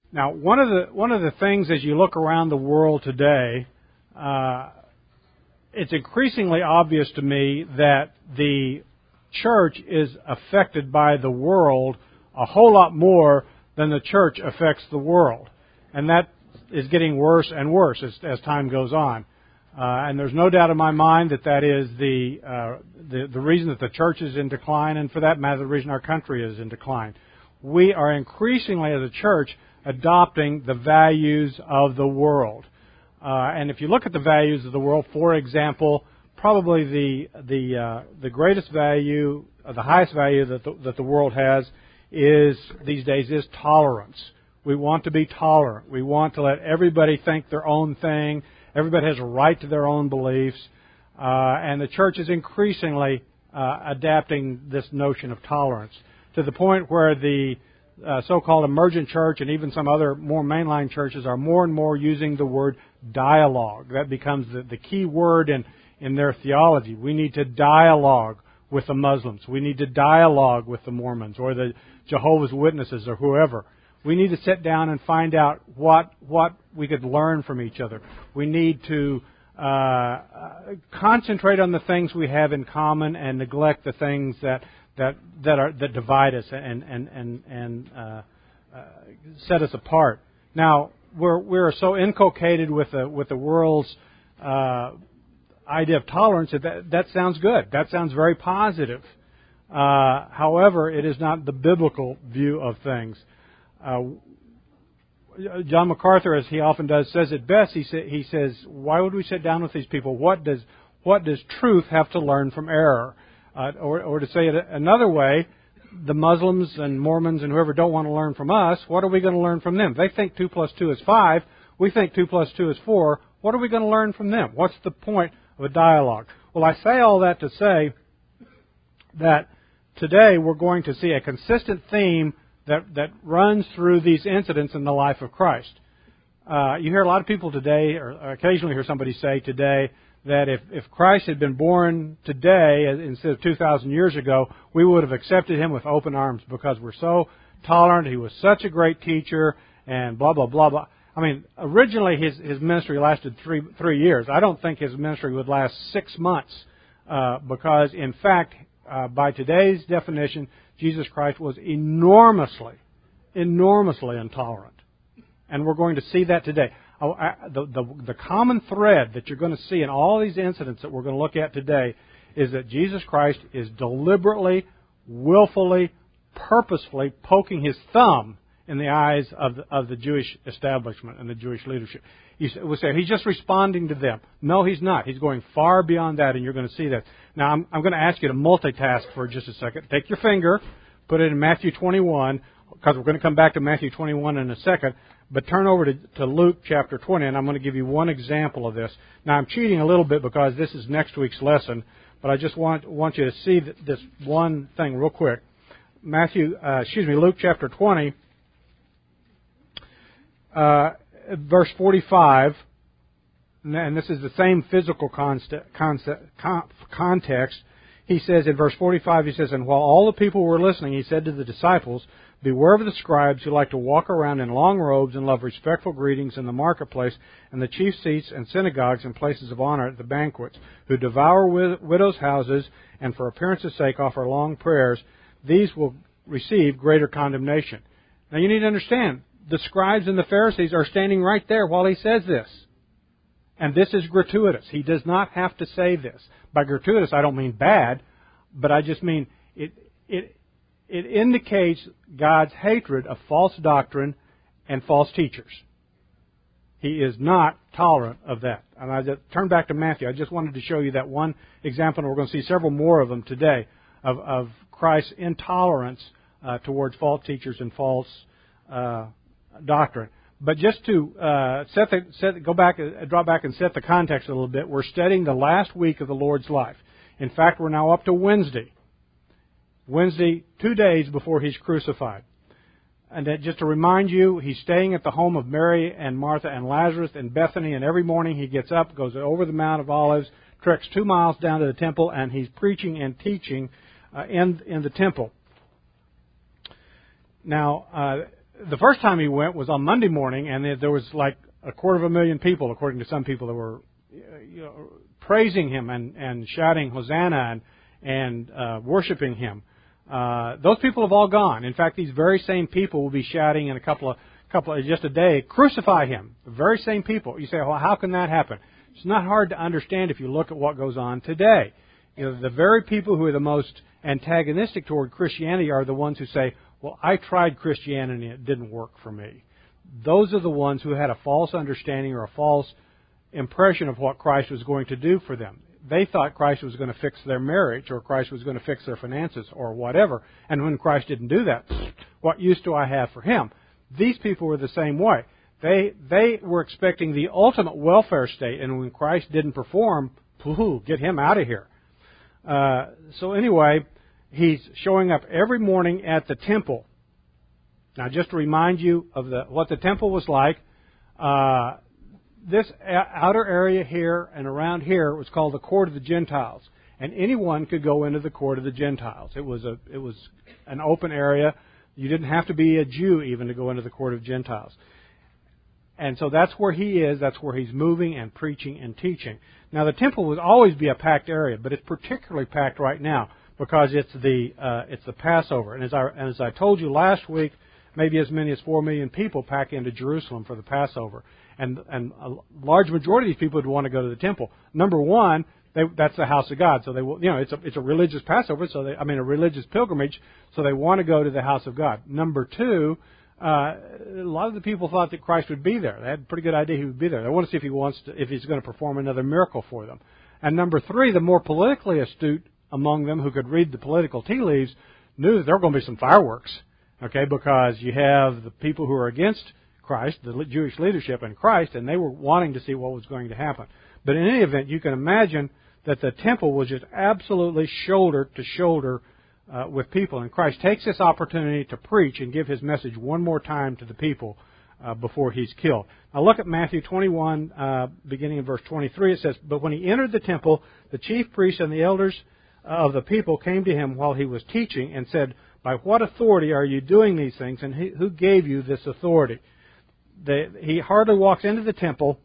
Now, one of the things as you look around the world today, it's increasingly obvious to me that the church is affected by the world a whole lot more than the church affects the world. And that is getting worse and worse as time goes on. And there's no doubt in my mind that is the reason that the church is in decline, and for that matter, the reason our country is in decline. We are increasingly, as a church, adopting the values of the world. And if you look at the values of the world, for example, probably the greatest value, the highest value that the world has these days is tolerance. We want to be tolerant. We want to let everybody think their own thing. Everybody has a right to their own beliefs. And the church is increasingly adapting this notion of tolerance to the point where the so-called emergent church and even some other more mainline churches are more and more using the word dialogue. That becomes the key word in their theology. We need to dialogue with the Muslims. We need to dialogue with the Mormons or the Jehovah's Witnesses or whoever. We need to sit down and find out what we could learn from each other. We need to concentrate on the things we have in common and neglect the things that divide us and set us apart. Now we're so inculcated with the world's idea of tolerance that sounds good. That sounds very positive. However, it is not the biblical view of things. John MacArthur, as he often does, says it best. He says, "Why would we sit down with these people? What does truth have to learn from error?" Or to say it another way, the Muslims and Mormons and whoever don't want to learn from us, what are we going to learn from them? They think 2 + 2 is 5. We think 2 + 2 is 4. What are we going to learn from them? What's the point of a dialogue? Well, I say all that to say that today we're going to see a consistent theme that runs through these incidents in the life of Christ. You hear a lot of people today, or occasionally hear somebody say today, that if Christ had been born today instead of 2,000 years ago, we would have accepted Him with open arms because we're so tolerant. He was such a great teacher, and blah, blah, blah, blah. I mean, originally his ministry lasted three years. I don't think his ministry would last 6 months because, in fact, by today's definition, Jesus Christ was enormously intolerant. And we're going to see that today. The common thread that you're going to see in all these incidents that we're going to look at today is that Jesus Christ is deliberately, willfully, purposefully poking His thumb in the eyes of the Jewish establishment and the Jewish leadership. We say He's just responding to them. No, He's not. He's going far beyond that, and you're going to see that. Now, I'm going to ask you to multitask for just a second. Take your finger, put it in Matthew 21, because we're going to come back to Matthew 21 in a second, but turn over to Luke chapter 20, and I'm going to give you one example of this. Now, I'm cheating a little bit because this is next week's lesson, but I just want you to see this one thing real quick. Luke chapter 20, verse 45, and this is the same physical context. He says in verse 45, he says, "And while all the people were listening, He said to the disciples, 'Beware of the scribes who like to walk around in long robes and love respectful greetings in the marketplace and the chief seats and synagogues and places of honor at the banquets, who devour widows' houses and for appearance's sake offer long prayers. These will receive greater condemnation.'" Now you need to understand, the scribes and the Pharisees are standing right there while He says this. And this is gratuitous. He does not have to say this. By gratuitous, I don't mean bad, but I just mean it indicates God's hatred of false doctrine and false teachers. He is not tolerant of that. And I just turn back to Matthew. I just wanted to show you that one example, and we're going to see several more of them today, of Christ's intolerance towards false teachers and false doctrine. But just to drop back and set the context a little bit, we're studying the last week of the Lord's life. In fact, we're now up to Wednesday. Wednesday, 2 days before He's crucified. And just to remind you, He's staying at the home of Mary and Martha and Lazarus in Bethany, and every morning He gets up, goes over the Mount of Olives, treks 2 miles down to the temple, and He's preaching and teaching in the temple. Now, the first time he went was on Monday morning, and there was like 250,000 people, according to some people, that were praising him and shouting Hosanna and worshiping him. Those people have all gone. In fact, these very same people will be shouting in a couple of just a day, crucify him. The very same people. You say, well, how can that happen? It's not hard to understand if you look at what goes on today. The very people who are the most antagonistic toward Christianity are the ones who say, well, I tried Christianity and it didn't work for me. Those are the ones who had a false understanding or a false impression of what Christ was going to do for them. They thought Christ was going to fix their marriage or Christ was going to fix their finances or whatever. And when Christ didn't do that, what use do I have for him? These people were the same way. They were expecting the ultimate welfare state, and when Christ didn't perform, get him out of here. So anyway, he's showing up every morning at the temple. Now, just to remind you of what the temple was like, this outer area here and around here was called the Court of the Gentiles, and anyone could go into the Court of the Gentiles. It was an open area. You didn't have to be a Jew even to go into the Court of Gentiles. And so that's where he is. That's where he's moving and preaching and teaching. Now, the temple will always be a packed area, but it's particularly packed right now because it's the Passover. And as I told you last week, maybe as many as 4 million people pack into Jerusalem for the Passover. And a large majority of these people would want to go to the temple. Number one, that's the house of God. So they will, it's a religious Passover. A religious pilgrimage. So they want to go to the house of God. Number two, a lot of the people thought that Christ would be there. They had a pretty good idea he would be there. They want to see if he's going to perform another miracle for them. And number three, the more politically astute among them who could read the political tea leaves knew that there were going to be some fireworks. Okay, because you have the people who are against Christ, the Jewish leadership and Christ, and they were wanting to see what was going to happen. But in any event, you can imagine that the temple was just absolutely shoulder to shoulder with people. And Christ takes this opportunity to preach and give his message one more time to the people before he's killed. Now look at Matthew 21, beginning in verse 23. It says, "But when he entered the temple, the chief priests and the elders of the people came to him while he was teaching and said, 'By what authority are you doing these things, and who gave you this authority?'" He hardly walks into the temple,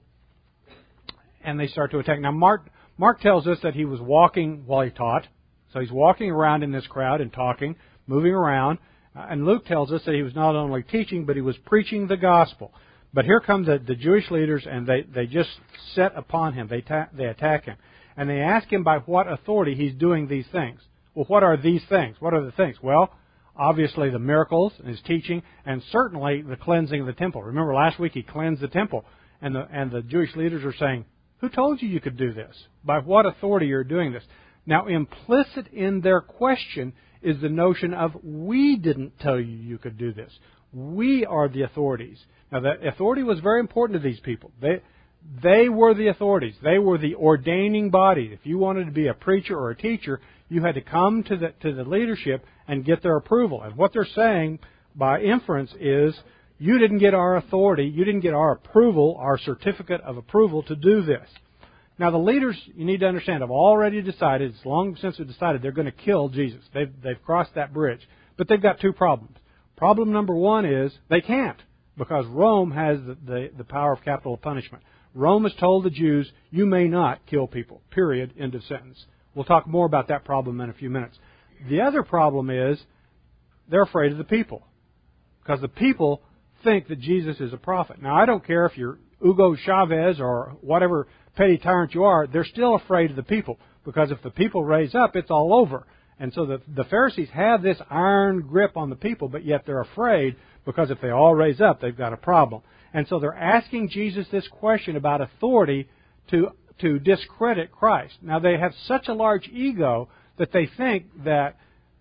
and they start to attack. Now, Mark tells us that he was walking while he taught. So he's walking around in this crowd and talking, moving around. And Luke tells us that he was not only teaching, but he was preaching the gospel. But here come the Jewish leaders, and they just set upon him. They attack him. And they ask him by what authority he's doing these things. Well, what are these things? What are the things? Well, obviously the miracles and his teaching, and certainly the cleansing of the temple. Remember last week he cleansed the temple, and the Jewish leaders are saying, "Who told you could do this? By what authority you're doing this?" Now, implicit in their question is the notion of, we didn't tell you could do this. We are the authorities. Now, the authority was very important to these people. They were the authorities. They were the ordaining body. If you wanted to be a preacher or a teacher, you had to come to the leadership and get their approval. And what they're saying by inference is, you didn't get our authority, you didn't get our approval, our certificate of approval to do this. Now, the leaders, you need to understand, have already decided, it's long since they've decided they're going to kill Jesus. They've crossed that bridge. But they've got two problems. Problem number one is they can't, because Rome has the power of capital punishment. Rome has told the Jews, you may not kill people, period, end of sentence. We'll talk more about that problem in a few minutes. The other problem is they're afraid of the people, because the people think that Jesus is a prophet. Now, I don't care if you're Hugo Chavez or whatever petty tyrant you are, they're still afraid of the people, because if the people raise up, it's all over. And so the Pharisees have this iron grip on the people, but yet they're afraid, because if they all raise up, they've got a problem. And so they're asking Jesus this question about authority to discredit Christ. Now, they have such a large ego that they think that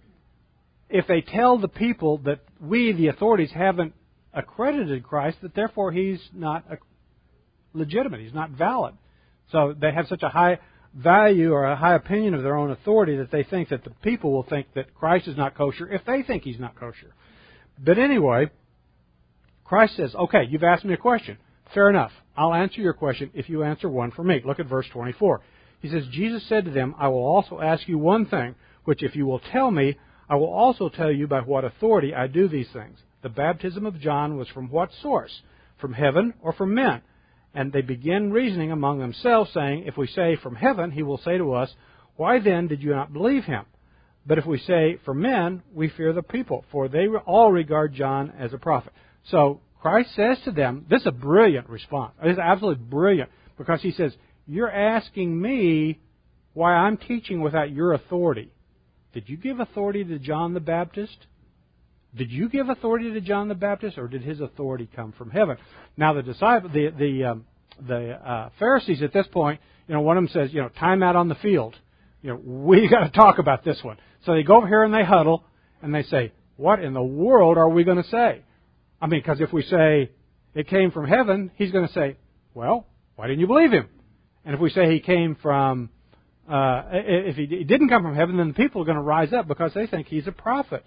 if they tell the people that we, the authorities, haven't accredited Christ, that therefore he's not legitimate, he's not valid. So they have such a high value or a high opinion of their own authority that they think that the people will think that Christ is not kosher if they think he's not kosher. But anyway, Christ says, okay, you've asked me a question. Fair enough. I'll answer your question if you answer one for me. Look at verse 24. He says, Jesus said to them, I will also ask you one thing, which if you will tell me, I will also tell you by what authority I do these things. The baptism of John was from what source? From heaven or from men? And they begin reasoning among themselves, saying, if we say from heaven, he will say to us, why then did you not believe him? But if we say from men, we fear the people, for they all regard John as a prophet. So Christ says to them, this is a brilliant response. It is absolutely brilliant, because he says, you're asking me why I'm teaching without your authority. Did you give authority to John the Baptist? Did you give authority to John the Baptist, or did his authority come from heaven? Now the Pharisees at this point, one of them says, time out on the field. We got to talk about this one. So they go over here and they huddle and they say, what in the world are we going to say? Because if we say it came from heaven, he's going to say, well, why didn't you believe him? And if we say he came from, if he didn't come from heaven, then the people are going to rise up because they think he's a prophet.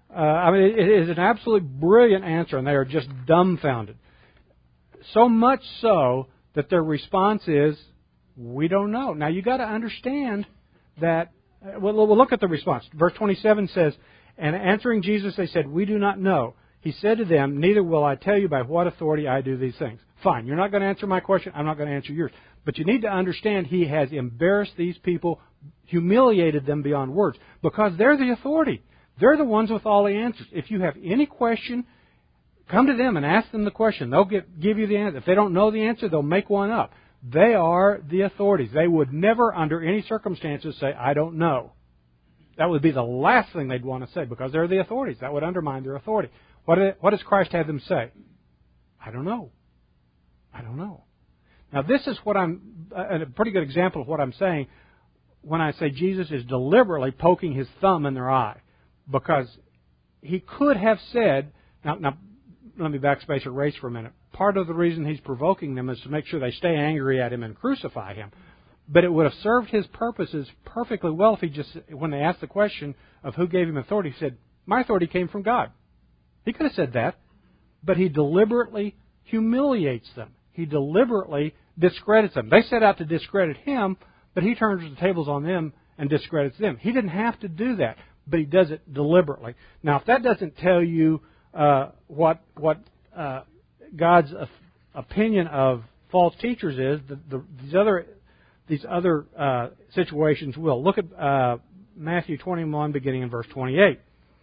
It is an absolutely brilliant answer, and they are just dumbfounded. So much so that their response is, we don't know. Now, you got to understand that. We'll look at the response. Verse 27 says, and answering Jesus, they said, we do not know. He said to them, neither will I tell you by what authority I do these things. Fine, you're not going to answer my question. I'm not going to answer yours. But you need to understand he has embarrassed these people, humiliated them beyond words, because they're the authority. They're the ones with all the answers. If you have any question, come to them and ask them the question. They'll give you the answer. If they don't know the answer, they'll make one up. They are the authorities. They would never, under any circumstances, say, I don't know. That would be the last thing they'd want to say, because they're the authorities. That would undermine their authority. What does Christ have them say? I don't know. I don't know. Now, this is a pretty good example of what I'm saying when I say Jesus is deliberately poking his thumb in their eye. Because he could have said, now let me backspace or erase for a minute. Part of the reason he's provoking them is to make sure they stay angry at him and crucify him. But it would have served his purposes perfectly well if he just, when they asked the question of who gave him authority, he said, my authority came from God. He could have said that, but he deliberately humiliates them. He deliberately discredits them. They set out to discredit him, but he turns the tables on them and discredits them. He didn't have to do that, but he does it deliberately. Now, if that doesn't tell you what God's opinion of false teachers is, these other situations will. Look at Matthew 21, beginning in verse 28.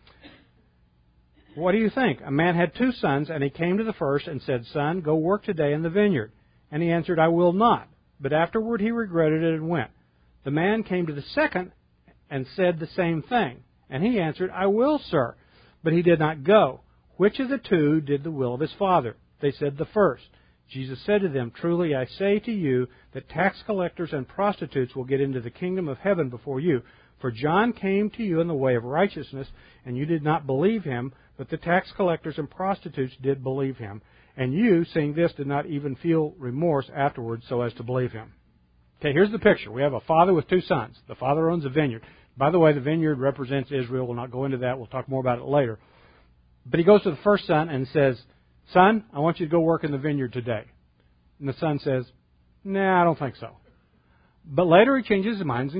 What do you think? A man had 2 sons, and he came to the first and said, Son, go work today in the vineyard. And he answered, I will not. But afterward he regretted it and went. The man came to the second and said the same thing. And he answered, I will, sir. But he did not go. Which of the 2 did the will of his father? They said, the first. Jesus said to them, Truly I say to you that tax collectors and prostitutes will get into the kingdom of heaven before you. For John came to you in the way of righteousness, and you did not believe him, but the tax collectors and prostitutes did believe him. And you, seeing this, did not even feel remorse afterwards so as to believe him. Okay, here's the picture. We have a father with 2 sons. The father owns a vineyard. By the way, the vineyard represents Israel. We'll not go into that. We'll talk more about it later. But he goes to the first son and says, Son, I want you to go work in the vineyard today. And the son says, Nah, I don't think so. But later he changes his mind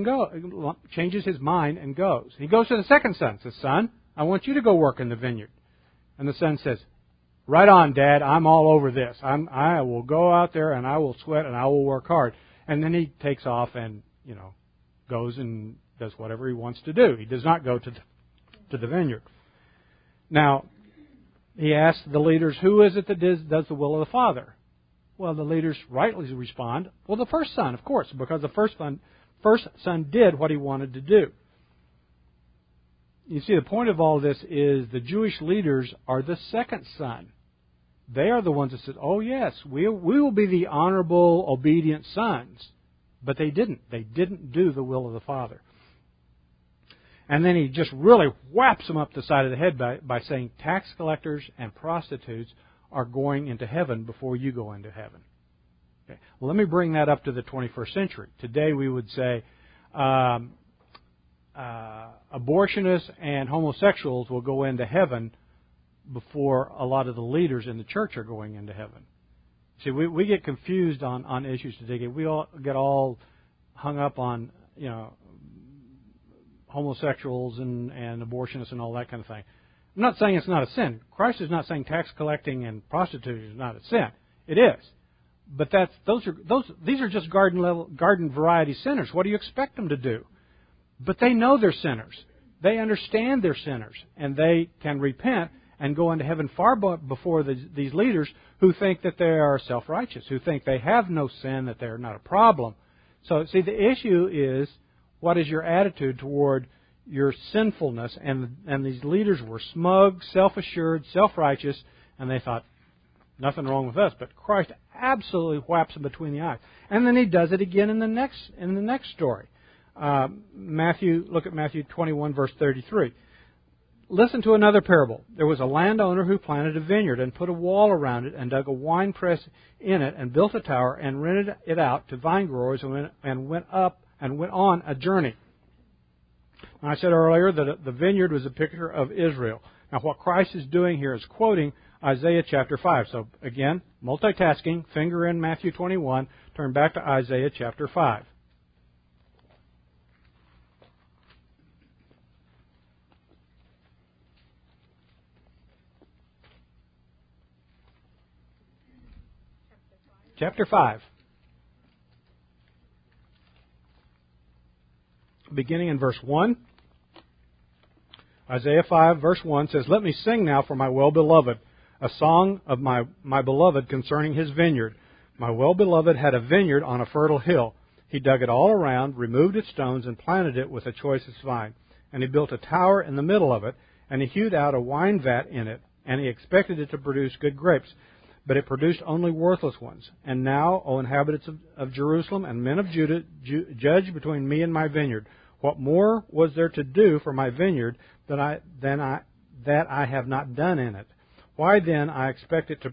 and goes. He goes to the second son and says, Son, I want you to go work in the vineyard. And the son says, Right on, Dad, I'm all over this. I will go out there and I will sweat and I will work hard. And then he takes off and, goes and does whatever he wants to do. He does not go to the vineyard. Now, he asks the leaders, who is it that does the will of the Father? Well, the leaders rightly respond, well, the first son, of course, because the first son did what he wanted to do. You see, the point of all this is the Jewish leaders are the second son. They are the ones that said, oh, yes, we will be the honorable, obedient sons. But they didn't. They didn't do the will of the Father. And then he just really whaps them up the side of the head by saying tax collectors and prostitutes are going into heaven before you go into heaven. Okay. Well, let me bring that up to the 21st century. Today we would say abortionists and homosexuals will go into heaven before a lot of the leaders in the church are going into heaven. See, we get confused on issues today. We all get all hung up on, homosexuals and abortionists and all that kind of thing. I'm not saying it's not a sin. Christ is not saying tax collecting and prostitution is not a sin. It is. But these are just garden variety sinners. What do you expect them to do? But they know they're sinners. They understand they're sinners, and they can repent and go into heaven far before these leaders who think that they are self-righteous, who think they have no sin, that they are not a problem. So, see, the issue is, what is your attitude toward your sinfulness? And these leaders were smug, self-assured, self-righteous, and they thought, nothing wrong with us. But Christ absolutely whaps them between the eyes. And then He does it again in the next story. Look at Matthew 21, verse 33. Listen to another parable. There was a landowner who planted a vineyard and put a wall around it and dug a wine press in it and built a tower and rented it out to vine growers and went on a journey. Now, I said earlier that the vineyard was a picture of Israel. Now, what Christ is doing here is quoting Isaiah chapter 5. So, again, multitasking, finger in Matthew 21, turn back to Isaiah chapter 5. Chapter 5. Beginning in verse 1. Isaiah 5, verse 1 says, "Let me sing now for my well-beloved, a song of my beloved concerning his vineyard. My well-beloved had a vineyard on a fertile hill. He dug it all around, removed its stones, and planted it with the choicest vine. And he built a tower in the middle of it, and he hewed out a wine vat in it, and he expected it to produce good grapes. But it produced only worthless ones. And now, O inhabitants of Jerusalem and men of Judah, judge between me and my vineyard. What more was there to do for my vineyard that I have not done in it? Why when I expect it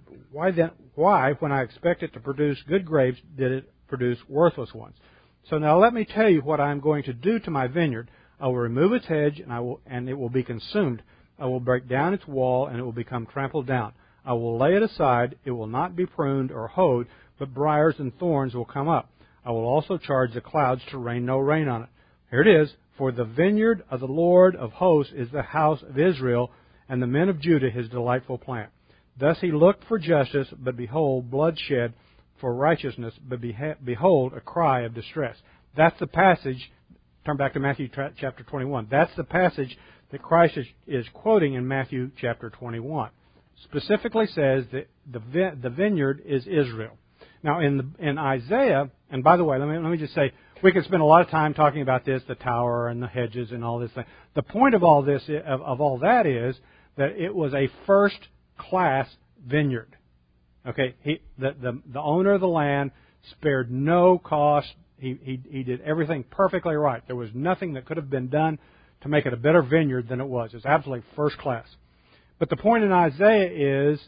to produce good grapes, did it produce worthless ones? So now let me tell you what I am going to do to my vineyard. I will remove its hedge, and it will be consumed. I will break down its wall, and it will become trampled down. I will lay it aside. It will not be pruned or hoed, but briars and thorns will come up. I will also charge the clouds to rain no rain on it." Here it is. "For the vineyard of the Lord of hosts is the house of Israel, and the men of Judah his delightful plant. Thus he looked for justice, but behold, bloodshed, for righteousness, but behold, a cry of distress." That's the passage. Turn back to Matthew chapter 21. That's the passage that Christ is quoting in Matthew chapter 21. Specifically says that the vineyard is Israel. Now, in Isaiah, and by the way, let me just say, we could spend a lot of time talking about this, the tower and the hedges and all this thing. The point of all this, of all that, is that it was a first-class vineyard. Okay, the owner of the land spared no cost. He did everything perfectly right. There was nothing that could have been done to make it a better vineyard than it was. It's absolutely first class. But the point in Isaiah is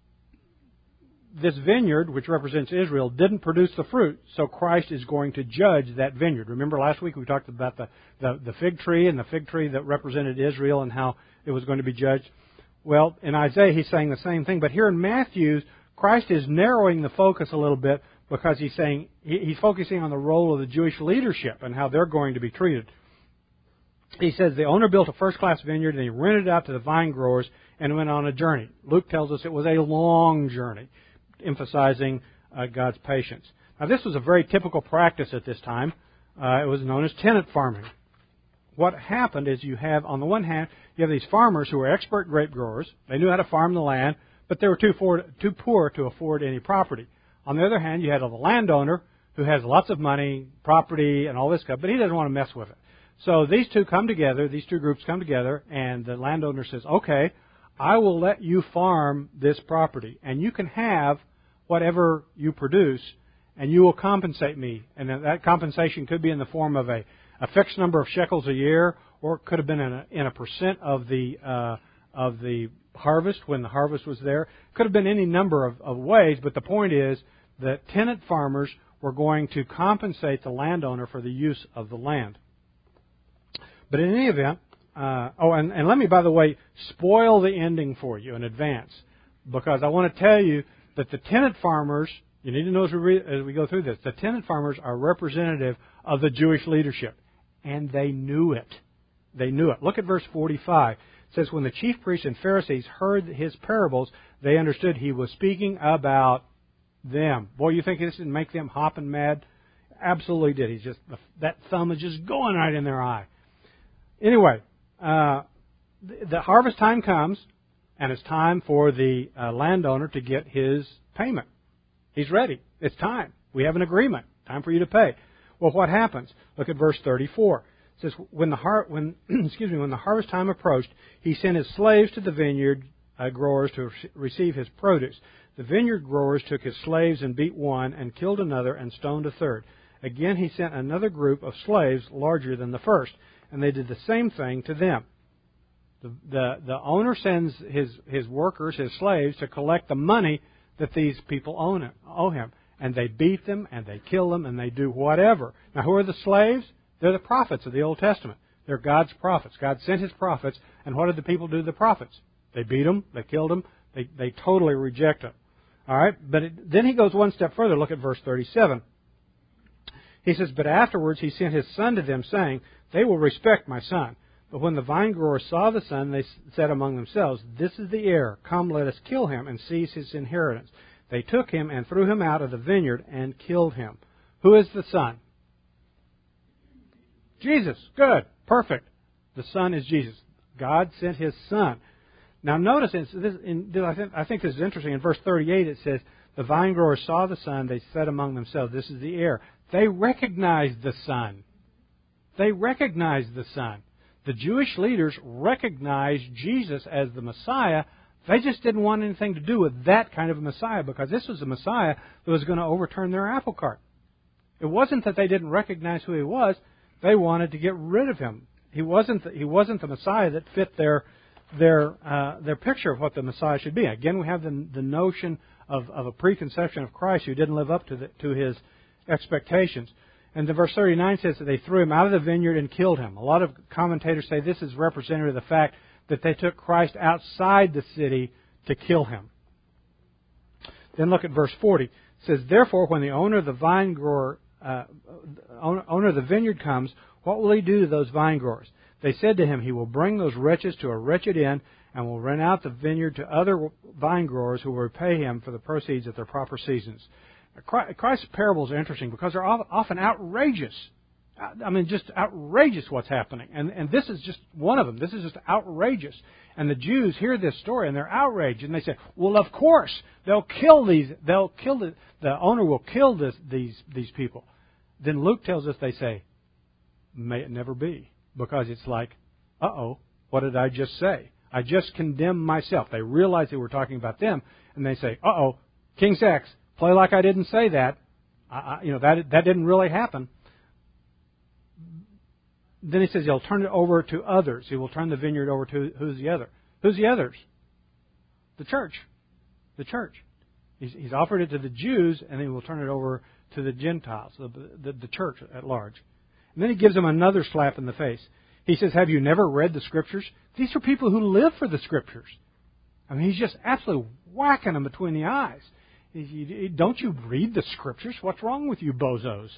this vineyard, which represents Israel, didn't produce the fruit, so Christ is going to judge that vineyard. Remember last week we talked about the fig tree and the fig tree that represented Israel and how it was going to be judged. Well, in Isaiah he's saying the same thing, but here in Matthew, Christ is narrowing the focus a little bit because he's saying he's focusing on the role of the Jewish leadership and how they're going to be treated. He says the owner built a first-class vineyard and he rented it out to the vine growers and went on a journey. Luke tells us it was a long journey, emphasizing God's patience. Now, this was a very typical practice at this time. It was known as tenant farming. What happened is you have, on the one hand, you have these farmers who were expert grape growers. They knew how to farm the land, but they were too poor to afford any property. On the other hand, you had the landowner who has lots of money, property, and all this stuff, but he doesn't want to mess with it. So these two groups come together, and the landowner says, okay, I will let you farm this property, and you can have whatever you produce, and you will compensate me. And that compensation could be in the form of a fixed number of shekels a year, or it could have been in a percent of the harvest when the harvest was there. It could have been any number of ways, but the point is that tenant farmers were going to compensate the landowner for the use of the land. But in any event, and let me, by the way, spoil the ending for you in advance, because I want to tell you that the tenant farmers, you need to know as we go through this, the tenant farmers are representative of the Jewish leadership, and they knew it. They knew it. Look at verse 45. It says, when the chief priests and Pharisees heard his parables, they understood he was speaking about them. Boy, you think this didn't make them hopping mad? Absolutely did. He's just, that thumb is just going right in their eye. Anyway, the harvest time comes, and it's time for the landowner to get his payment. He's ready. It's time. We have an agreement. Time for you to pay. Well, what happens? Look at verse 34. It says, when the harvest time approached, he sent his slaves to the vineyard growers to receive his produce. The vineyard growers took his slaves and beat one and killed another and stoned a third. Again, he sent another group of slaves larger than the first, and they did the same thing to them. The owner sends his workers, his slaves, to collect the money that these people owe him. And they beat them, and they kill them, and they do whatever. Now, who are the slaves? They're the prophets of the Old Testament. They're God's prophets. God sent His prophets, and what did the people do to the prophets? They beat them, they killed them, they totally reject them. All right? But then he goes one step further. Look at verse 37. He says, but afterwards he sent his son to them, saying, they will respect my son. But when the vinegrowers saw the son, they said among themselves, this is the heir. Come, let us kill him and seize his inheritance. They took him and threw him out of the vineyard and killed him. Who is the son? Jesus. Good. Perfect. The son is Jesus. God sent His son. Now notice, I think this is interesting. In verse 38 it says, the vinegrowers saw the son. They said among themselves, this is the heir. They recognized the son. They recognized the son. The Jewish leaders recognized Jesus as the Messiah. They just didn't want anything to do with that kind of a Messiah, because this was a Messiah that was going to overturn their apple cart. It wasn't that they didn't recognize who He was. They wanted to get rid of Him. He wasn't the Messiah that fit their picture of what the Messiah should be. Again, we have the notion of a preconception of Christ who didn't live up to His expectations. And the verse 39 says that they threw Him out of the vineyard and killed Him. A lot of commentators say this is representative of the fact that they took Christ outside the city to kill Him. Then look at verse 40. It says, therefore, when the owner of the owner of the vineyard comes, what will he do to those vine growers? They said to him, he will bring those wretches to a wretched end and will rent out the vineyard to other vine growers who will repay him for the proceeds at their proper seasons. Christ's parables are interesting because they're often outrageous. I mean, just outrageous what's happening. And this is just one of them. This is just outrageous. And the Jews hear this story and they're outraged. And they say, well, of course, the owner will kill these people. Then Luke tells us, they say, may it never be. Because it's like, what did I just say? I just condemned myself. They realize they were talking about them. And they say, King Sex, play like I didn't say that. That didn't really happen. Then he says he'll turn it over to others. He will turn the vineyard over to who's the other? Who's the others? The church. The church. He's offered it to the Jews, and he will turn it over to the Gentiles, the church at large. And then he gives them another slap in the face. He says, have you never read the Scriptures? These are people who live for the Scriptures. I mean, he's just absolutely whacking them between the eyes. Don't you read the Scriptures? What's wrong with you bozos?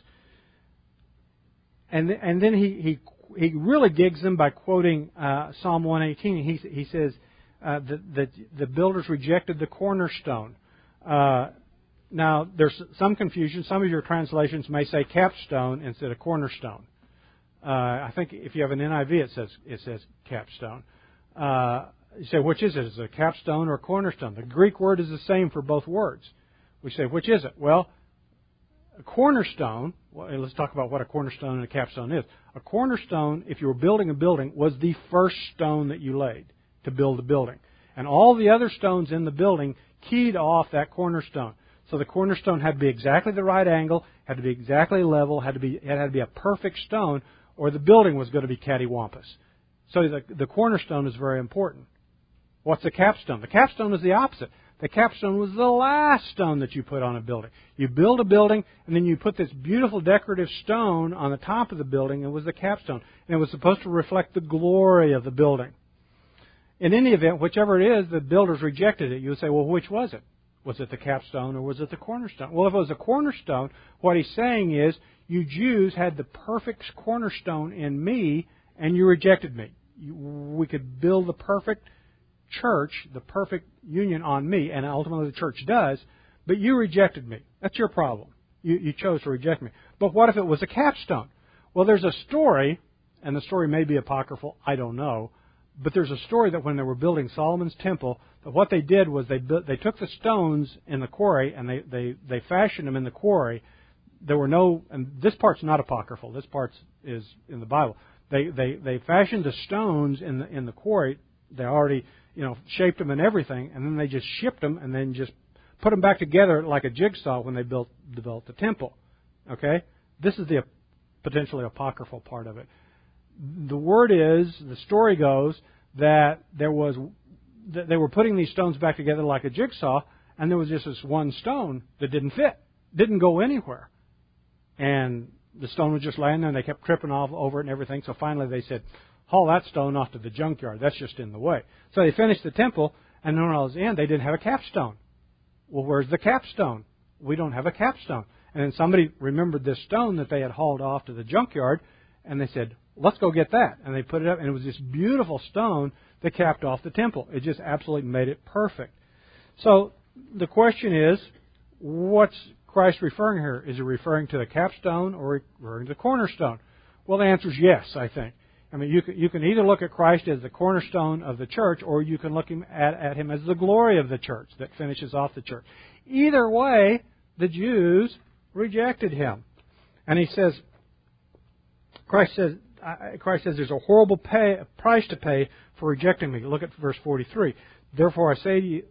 And then he really gigs them by quoting Psalm 118. He says that the builders rejected the cornerstone. Now, there's some confusion. Some of your translations may say capstone instead of cornerstone. I think if you have an NIV, it says capstone. You say, which is it? Is it a capstone or a cornerstone? The Greek word is the same for both words. We say, which is it? Well, a cornerstone, let's talk about what a cornerstone and a capstone is. A cornerstone, if you were building a building, was the first stone that you laid to build the building. And all the other stones in the building keyed off that cornerstone. So the cornerstone had to be exactly the right angle, had to be exactly level, it had to be a perfect stone, or the building was going to be cattywampus. So the cornerstone is very important. What's the capstone? The capstone is the opposite. The capstone was the last stone that you put on a building. You build a building, and then you put this beautiful decorative stone on the top of the building. It was the capstone. And it was supposed to reflect the glory of the building. In any event, whichever it is, the builders rejected it. You would say, well, which was it? Was it the capstone or was it the cornerstone? Well, if it was a cornerstone, what he's saying is, you Jews had the perfect cornerstone in me, and you rejected me. we could build the perfect church, the perfect union on me, and ultimately the church does, but you rejected me. That's your problem. You chose to reject me. But what if it was a capstone? Well, there's a story, and the story may be apocryphal, I don't know, but there's a story that when they were building Solomon's temple, that what they did was they took the stones in the quarry and they fashioned them in the quarry. There were no, and this part's not apocryphal. This part is in the Bible. They fashioned the stones in the quarry. They already shaped them and everything, and then they just shipped them and then just put them back together like a jigsaw when they built the temple. Okay, this is the potentially apocryphal part of it. The word is, the story goes that they were putting these stones back together like a jigsaw, and there was just this one stone that didn't fit, didn't go anywhere. And the stone was just laying there, and they kept tripping over it and everything. So finally they said, haul that stone off to the junkyard. That's just in the way. So they finished the temple, and when I was in, they didn't have a capstone. Well, where's the capstone? We don't have a capstone. And then somebody remembered this stone that they had hauled off to the junkyard, and they said, let's go get that. And they put it up, and it was this beautiful stone that capped off the temple. It just absolutely made it perfect. So the question is, what's Christ referring here? Is he referring to the capstone or referring to the cornerstone? Well, the answer is yes, I think. I mean, you can either look at Christ as the cornerstone of the church, or you can look at him as the glory of the church that finishes off the church. Either way, the Jews rejected him. And he says, Christ says there's a horrible price to pay for rejecting me. Look at verse 43. Therefore I say to you,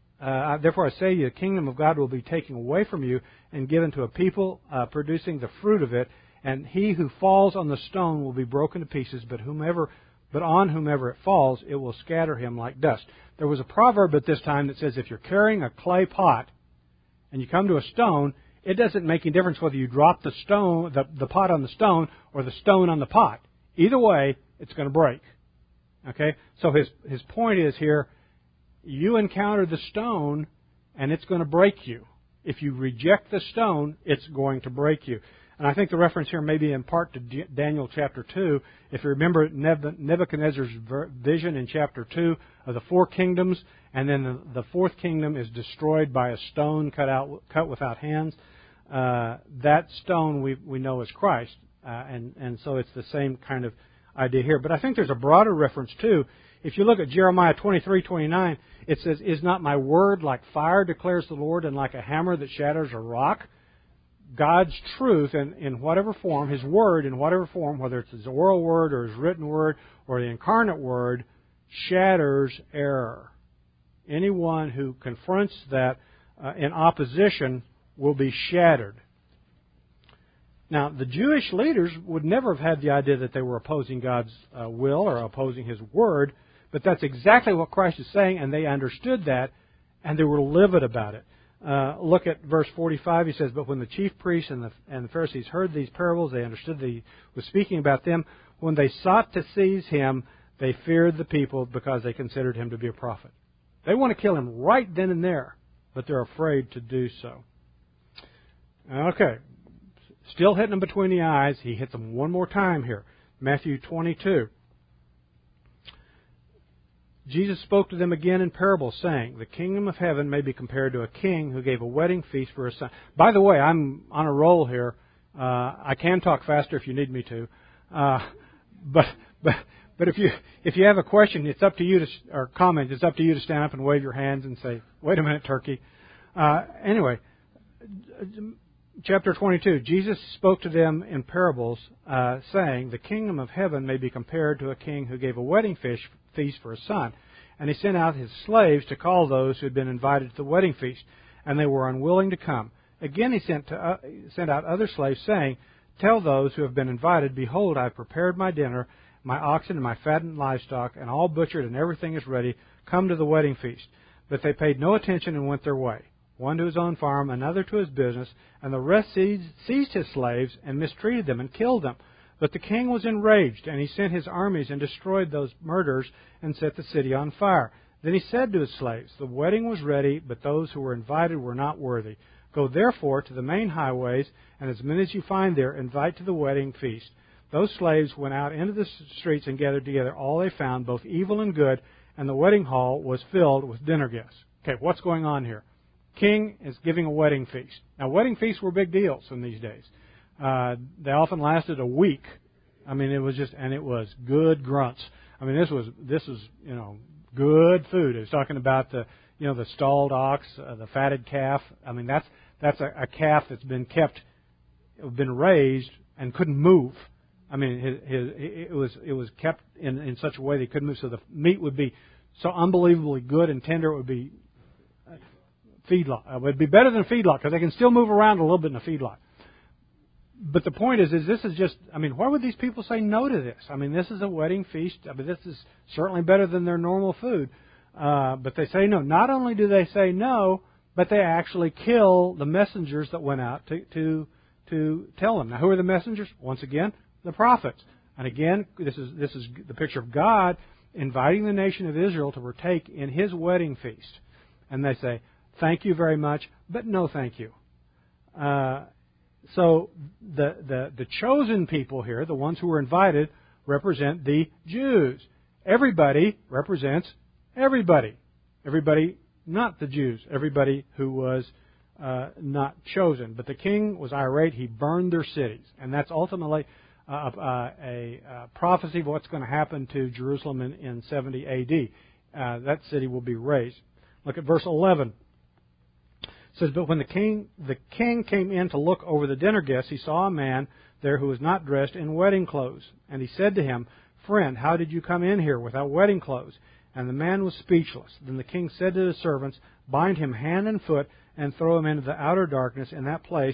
the kingdom of God will be taken away from you and given to a people producing the fruit of it. And he who falls on the stone will be broken to pieces, but on whomever it falls, it will scatter him like dust. There was a proverb at this time that says if you're carrying a clay pot and you come to a stone, it doesn't make any difference whether you drop the stone, the pot on the stone, or the stone on the pot. Either way, it's going to break. Okay? So his point is here, you encounter the stone, and it's going to break you. If you reject the stone, it's going to break you. And I think the reference here may be in part to Daniel chapter 2. If you remember Nebuchadnezzar's vision in chapter 2 of the four kingdoms, and then the fourth kingdom is destroyed by a stone cut without hands. That stone we know is Christ. And so it's the same kind of idea here. But I think there's a broader reference too. If you look at Jeremiah 23:29, it says, "Is not my word like fire, declares the Lord, and like a hammer that shatters a rock?" God's truth in whatever form, His Word in whatever form, whether it's His oral Word or His written Word or the incarnate Word, shatters error. Anyone who confronts that in opposition will be shattered. Now, the Jewish leaders would never have had the idea that they were opposing God's will or opposing His Word, but that's exactly what Christ is saying, and they understood that, and they were livid about it. Look at verse 45. He says, "But when the chief priests and the Pharisees heard these parables, they understood that He was speaking about them. When they sought to seize Him, they feared the people because they considered Him to be a prophet." They want to kill Him right then and there, but they're afraid to do so. Okay. Still hitting them between the eyes. He hits them one more time here. Matthew 22. Jesus spoke to them again in parables, saying, "The kingdom of heaven may be compared to a king who gave a wedding feast for his son." By the way, I'm on a roll here. I can talk faster if you need me to. But if you have a question, it's up to you or comment. It's up to you to stand up and wave your hands and say, "Wait a minute, turkey." Anyway, chapter 22. Jesus spoke to them in parables, saying, "The kingdom of heaven may be compared to a king who gave a wedding feast for his son. And he sent out his slaves to call those who had been invited to the wedding feast, and they were unwilling to come. Again he sent out other slaves, saying, 'Tell those who have been invited, behold, I have prepared my dinner, my oxen and my fattened livestock, and all butchered, and everything is ready. Come to the wedding feast.' But they paid no attention and went their way, one to his own farm, another to his business, and the rest seized his slaves and mistreated them and killed them. But the king was enraged, and he sent his armies and destroyed those murderers and set the city on fire. Then he said to his slaves, 'The wedding was ready, but those who were invited were not worthy. Go therefore to the main highways, and as many as you find there, invite to the wedding feast. those slaves went out into the streets and gathered together all they found, both evil and good, and the wedding hall was filled with dinner guests. Okay, what's going on here? King is giving a wedding feast. Now, wedding feasts were big deals in these days. They often lasted a week. I mean, it was good grunts. I mean, this is good food. It was talking about the stalled ox, the fatted calf. I mean, that's a calf that's been raised and couldn't move. I mean, it was kept in such a way that he couldn't move, so the meat would be so unbelievably good and tender. It would be feedlot. It would be better than a feedlot because they can still move around a little bit in a feedlot. But the point is this is just, I mean, why would these people say no to this? I mean, this is a wedding feast. I mean, this is certainly better than their normal food. But they say no. Not only do they say no, but they actually kill the messengers that went out to tell them. Now, who are the messengers? Once again, the prophets. And again, this is the picture of God inviting the nation of Israel to partake in His wedding feast. And they say, thank you very much, but no thank you. So the chosen people here, the ones who were invited, represent the Jews. Everybody represents everybody. Everybody, not the Jews. Everybody who was not chosen. But the king was irate. He burned their cities. And that's ultimately a prophecy of what's going to happen to Jerusalem in 70 A.D. That city will be razed. Look at verse 11. It says, but when the king came in to look over the dinner guests, he saw a man there who was not dressed in wedding clothes. And he said to him, friend, how did you come in here without wedding clothes? And the man was speechless. Then the king said to the servants, bind him hand and foot and throw him into the outer darkness. In that place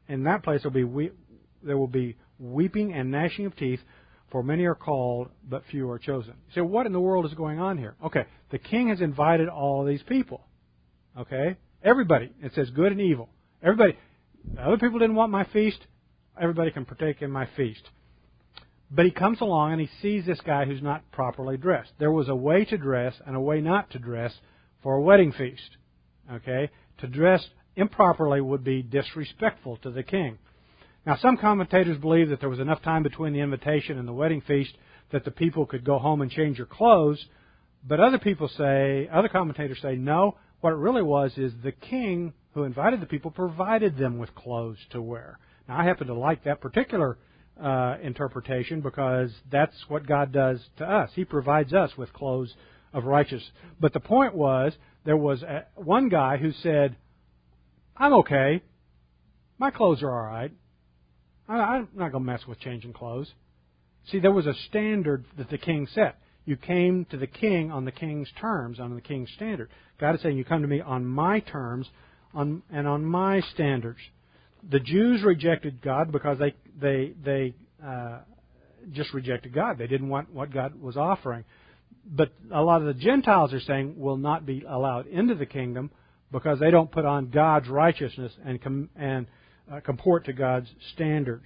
there will be weeping and gnashing of teeth, for many are called, but few are chosen. So what in the world is going on here? Okay, the king has invited all these people. Okay? Everybody. It says good and evil. Everybody. Other people didn't want my feast. Everybody can partake in my feast. But he comes along and he sees this guy who's not properly dressed. There was a way to dress and a way not to dress for a wedding feast. Okay? To dress improperly would be disrespectful to the king. Now, some commentators believe that there was enough time between the invitation and the wedding feast that the people could go home and change their clothes. But other commentators say, no, what it really was is the king who invited the people provided them with clothes to wear. Now, I happen to like that particular interpretation because that's what God does to us. He provides us with clothes of righteousness. But the point was, there was one guy who said, I'm okay. My clothes are all right. I'm not going to mess with changing clothes. See, there was a standard that the king set. You came to the king on the king's terms, on the king's standard. God is saying, you come to me on my terms and on my standards. The Jews rejected God because they just rejected God. They didn't want what God was offering. But a lot of the Gentiles are saying will not be allowed into the kingdom because they don't put on God's righteousness and comport to God's standards.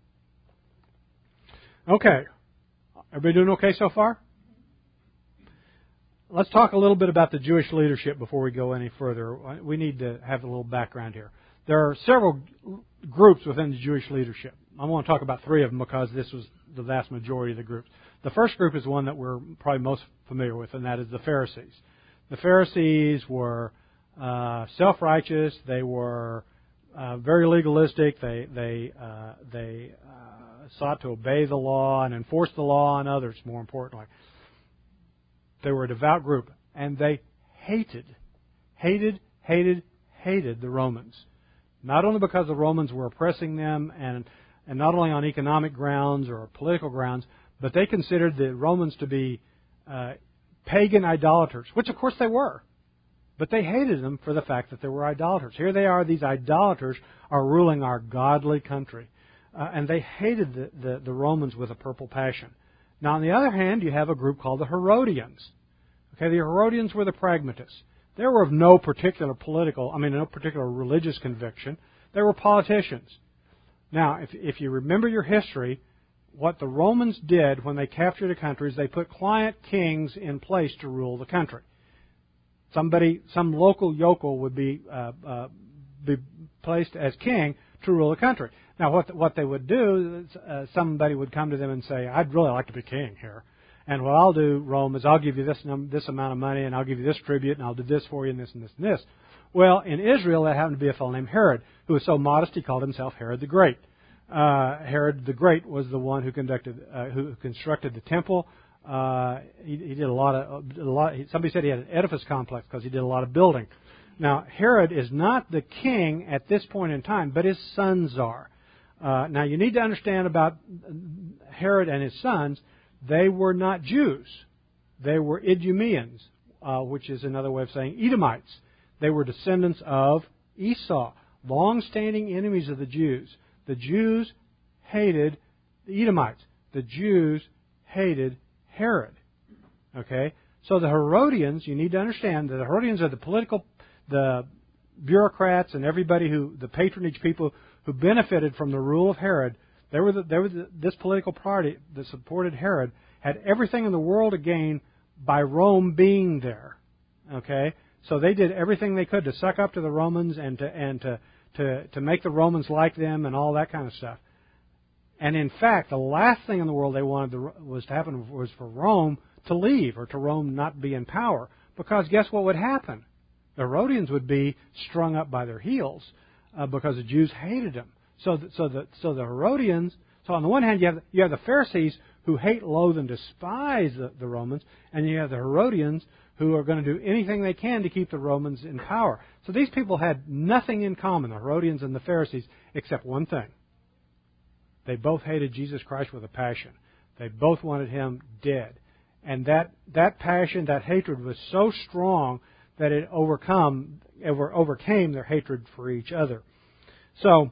Okay. Everybody doing okay so far? Let's talk a little bit about the Jewish leadership before we go any further. We need to have a little background here. There are several groups within the Jewish leadership. I want to talk about three of them because this was the vast majority of the groups. The first group is one that we're probably most familiar with, and that is the Pharisees. The Pharisees were self-righteous. They were very legalistic. They sought to obey the law and enforce the law on others, more importantly. They were a devout group, and they hated the Romans. Not only because the Romans were oppressing them, and not only on economic grounds or political grounds, but they considered the Romans to be pagan idolaters, which of course they were. But they hated them for the fact that they were idolaters. Here they are, these idolaters are ruling our godly country. And they hated the Romans with a purple passion. Now, on the other hand, you have a group called the Herodians. Okay, the Herodians were the pragmatists. They were of no particular no particular religious conviction. They were politicians. Now, if you remember your history, what the Romans did when they captured a country is they put client kings in place to rule the country. Some local yokel would be placed as king to rule the country. Now, what they would do, somebody would come to them and say, "I'd really like to be king here, and what I'll do, Rome, is I'll give you this amount of money, and I'll give you this tribute, and I'll do this for you, and this and this and this." Well, in Israel, that happened to be a fellow named Herod, who was so modest he called himself Herod the Great. Herod the Great was the one who constructed the temple. He did a lot. Somebody said he had an edifice complex because he did a lot of building. Now, Herod is not the king at this point in time, but his sons are. Now, you need to understand about Herod and his sons. They were not Jews. They were Idumeans, which is another way of saying Edomites. They were descendants of Esau, long-standing enemies of the Jews. The Jews hated the Edomites. The Jews hated Herod. Okay? So the Herodians, you need to understand that the Herodians are the bureaucrats and everybody the patronage people who benefited from the rule of Herod. This political party that supported Herod had everything in the world to gain by Rome being there. Okay? So they did everything they could to suck up to the Romans and to make the Romans like them and all that kind of stuff. And in fact, the last thing in the world they wanted was to happen was for Rome to leave or to Rome not be in power. Because guess what would happen? The Herodians would be strung up by their heels because the Jews hated them. So the Herodians. So on the one hand, you have the Pharisees who hate, loathe, and despise the Romans, and you have the Herodians who are going to do anything they can to keep the Romans in power. So these people had nothing in common, the Herodians and the Pharisees, except one thing. They both hated Jesus Christ with a passion. They both wanted Him dead. And that passion, that hatred was so strong that it overcame their hatred for each other. So,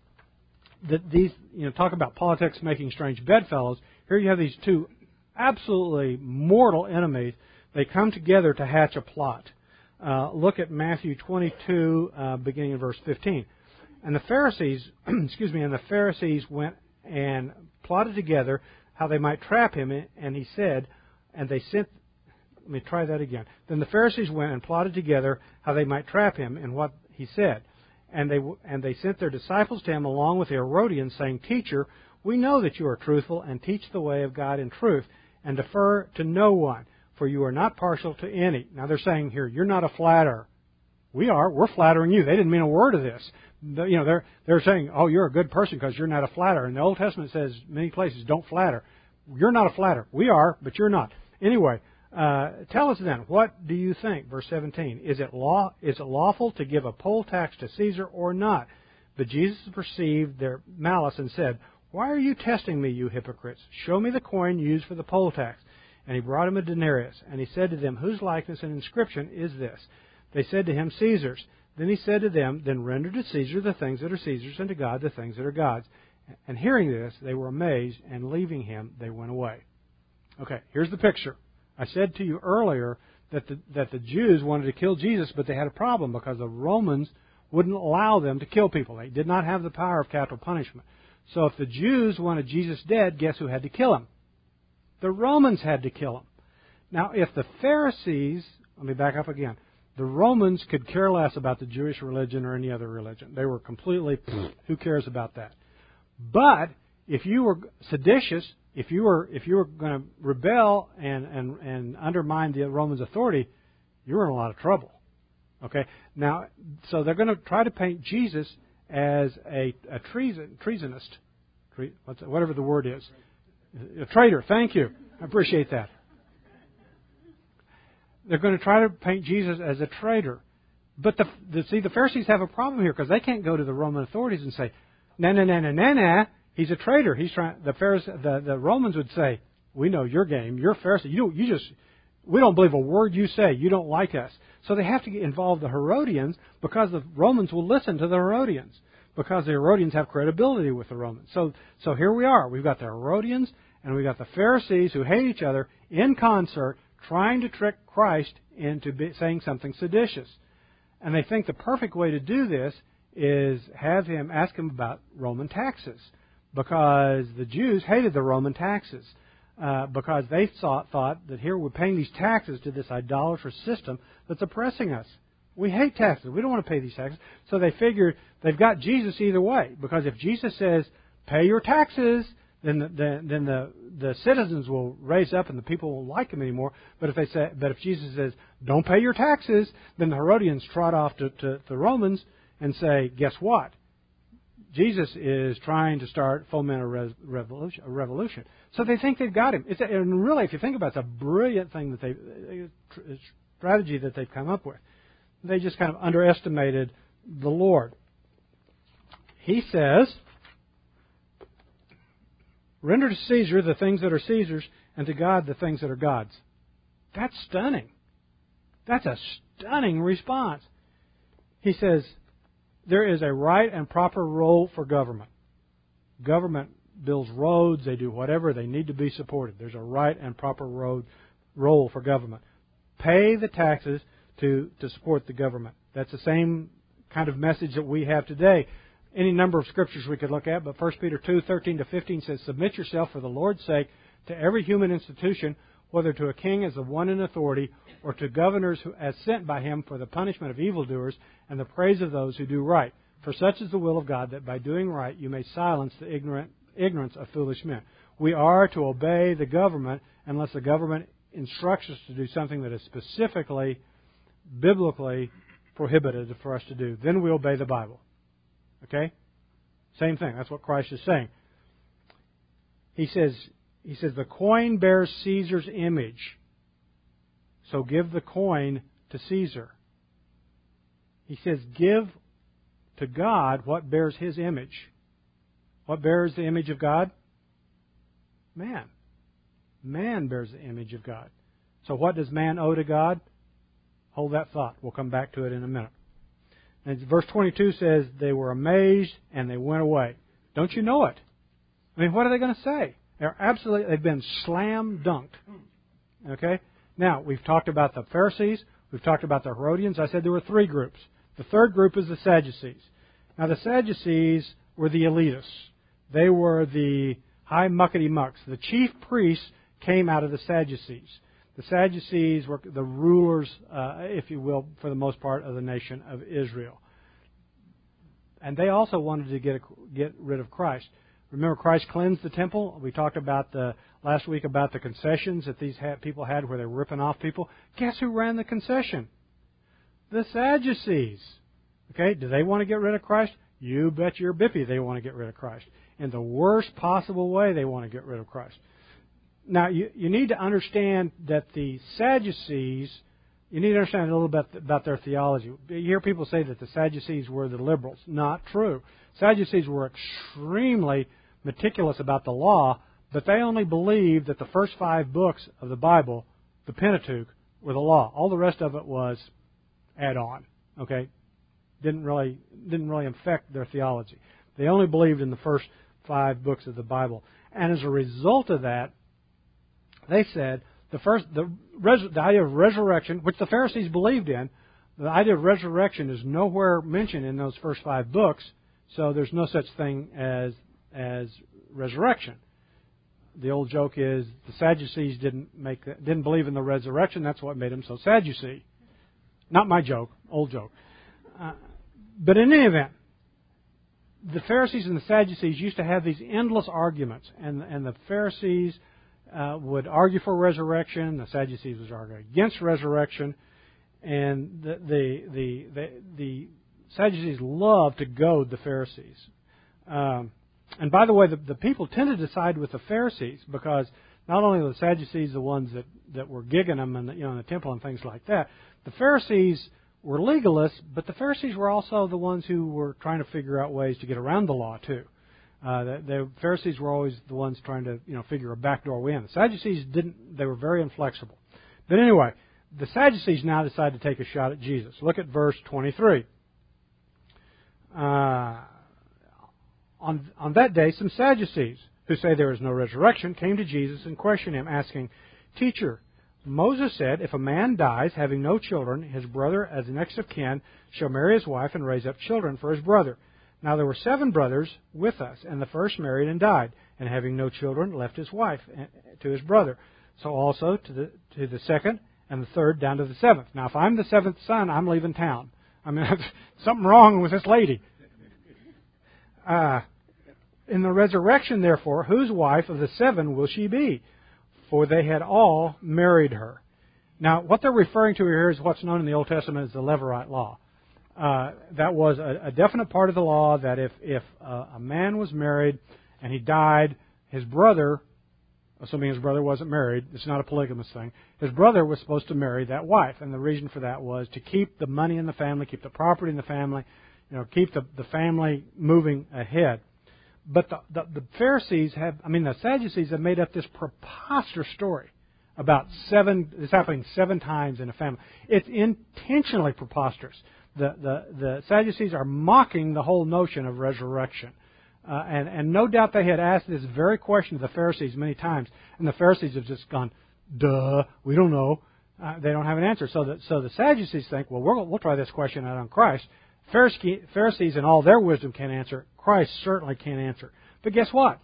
talk about politics making strange bedfellows. Here you have these two absolutely mortal enemies. They come together to hatch a plot. Look at Matthew 22, beginning in verse 15. And the Pharisees, the Pharisees went and plotted together how they might trap him. And he said, and they sent. Let me try that again. Then the Pharisees went and plotted together how they might trap him in what he said. And they sent their disciples to him along with the Herodians, saying, "Teacher, we know that you are truthful and teach the way of God in truth, and defer to no one, for you are not partial to any." Now they're saying here, "You're not a flatterer." We are. We're flattering you. They didn't mean a word of this. They're saying, "Oh, you're a good person because you're not a flatterer." And the Old Testament says many places, "Don't flatter." You're not a flatterer. We are, but you're not. Anyway. Tell us then, what do you think? Verse 17, is it lawful to give a poll tax to Caesar or not? But Jesus perceived their malice and said, "Why are you testing me, you hypocrites? Show me the coin used for the poll tax." And he brought him a denarius. And he said to them, "Whose likeness and inscription is this?" They said to him, "Caesar's." Then he said to them, "Then render to Caesar the things that are Caesar's, and to God the things that are God's." And hearing this, they were amazed, and leaving him, they went away. Okay, here's the picture. I said to you earlier that the Jews wanted to kill Jesus, but they had a problem because the Romans wouldn't allow them to kill people. They did not have the power of capital punishment. So if the Jews wanted Jesus dead, guess who had to kill him? The Romans had to kill him. Now, if the Pharisees, let me back up again, the Romans could care less about the Jewish religion or any other religion. They were completely, who cares about that? But if you were seditious, if you were going to rebel and undermine the Romans' authority, you were in a lot of trouble. Okay? Now, so they're going to try to paint Jesus as a treasonist, whatever the word is. A traitor. Thank you. I appreciate that. They're going to try to paint Jesus as a traitor. But the Pharisees have a problem here because they can't go to the Roman authorities and say, "No, he's a traitor. He's trying." The Romans would say, "We know your game. You're a Pharisee. We don't believe a word you say. You don't like us." So they have to involve the Herodians because the Romans will listen to the Herodians because the Herodians have credibility with the Romans. So here we are. We've got the Herodians and we've got the Pharisees who hate each other in concert, trying to trick Christ into saying something seditious. And they think the perfect way to do this is ask him about Roman taxes, because the Jews hated the Roman taxes because they thought that here we're paying these taxes to this idolatrous system that's oppressing us. We hate taxes. We don't want to pay these taxes. So they figured they've got Jesus either way. Because if Jesus says, pay your taxes, then the citizens will raise up and the people won't like him anymore. But if Jesus says, don't pay your taxes, then the Herodians trot off to the Romans and say, guess what? Jesus is trying to foment a revolution. So they think they've got him. And really, if you think about it, it's a brilliant thing strategy that they've come up with. They just kind of underestimated the Lord. He says, render to Caesar the things that are Caesar's, and to God the things that are God's. That's stunning. That's a stunning response. He says, there is a right and proper role for government. Government builds roads, they do whatever, they need to be supported. There's a right and proper role for government. Pay the taxes to support the government. That's the same kind of message that we have today. Any number of scriptures we could look at, but 1 Peter 2:13-15 says, submit yourself for the Lord's sake to every human institution, whether to a king as the one in authority, or to governors as sent by him for the punishment of evildoers and the praise of those who do right. For such is the will of God, that by doing right you may silence the ignorance of foolish men. We are to obey the government unless the government instructs us to do something that is specifically, biblically prohibited for us to do. Then we obey the Bible. Okay? Same thing. That's what Christ is saying. He says the coin bears Caesar's image, so give the coin to Caesar. He says give to God what bears His image. What bears the image of God? Man. Man bears the image of God. So what does man owe to God? Hold that thought. We'll come back to it in a minute. And verse 22 says, they were amazed and they went away. Don't you know it? I mean, what are they going to say? They've been slam dunked. Okay? Now, we've talked about the Pharisees. We've talked about the Herodians. I said there were three groups. The third group is the Sadducees. Now, the Sadducees were the elitists. They were the high muckety-mucks. The chief priests came out of the Sadducees. The Sadducees were the rulers, if you will, for the most part, of the nation of Israel. And they also wanted to get rid of Christ. Remember, Christ cleansed the temple. We talked about last week about the concessions that these people had where they were ripping off people. Guess who ran the concession? The Sadducees. Okay, do they want to get rid of Christ? You bet your bippy they want to get rid of Christ. In the worst possible way, they want to get rid of Christ. Now, you need to understand that the Sadducees, you need to understand a little bit about their theology. You hear people say that the Sadducees were the liberals. Not true. Sadducees were extremely meticulous about the law, but they only believed that the first 5 books of the Bible, the Pentateuch, were the law. All the rest of it was add-on. Okay? Didn't really affect their theology. They only believed in the first 5 books of the Bible. And as a result of that, they said the idea of resurrection, which the Pharisees believed in, the idea of resurrection is nowhere mentioned in those first 5 books, so there's no such thing as resurrection. The old joke is the Sadducees didn't believe in the resurrection. That's what made them so Sadducee. Not my joke, old joke. But in any event, the Pharisees and the Sadducees used to have these endless arguments, and the Pharisees would argue for resurrection. The Sadducees would argue against resurrection, and the Sadducees loved to goad the Pharisees. And by the way, the people tended to side with the Pharisees because not only were the Sadducees the ones that were gigging them in the temple and things like that, the Pharisees were legalists, but the Pharisees were also the ones who were trying to figure out ways to get around the law too. The Pharisees were always the ones trying to figure a backdoor way in. The Sadducees didn't. They were very inflexible. But anyway, the Sadducees now decide to take a shot at Jesus. Look at verse 23. On that day, some Sadducees, who say there is no resurrection, came to Jesus and questioned him, asking, Teacher, Moses said, if a man dies having no children, his brother as the next of kin shall marry his wife and raise up children for his brother. Now there were 7 brothers with us, and the first married and died, and having no children left his wife to his brother. So also to the second and the third down to the seventh. Now, if I'm the seventh son, I'm leaving town. I mean, something wrong with this lady. In the resurrection, therefore, whose wife of the seven will she be? For they had all married her. Now, what they're referring to here is what's known in the Old Testament as the Levirate law. That was a definite part of the law that if a man was married and he died, his brother, assuming his brother wasn't married, it's not a polygamous thing, his brother was supposed to marry that wife. And the reason for that was to keep the money in the family, keep the property in the family, keep the family moving ahead. But the the Sadducees have made up this preposterous story about it's happening 7 times in a family. It's intentionally preposterous. The Sadducees are mocking the whole notion of resurrection. And no doubt they had asked this very question to the Pharisees many times, and the Pharisees have just gone, duh, we don't know. They don't have an answer. So the Sadducees think, well, we'll try this question out on Christ. Pharisees in all their wisdom can't answer. Christ certainly can't answer. But guess what?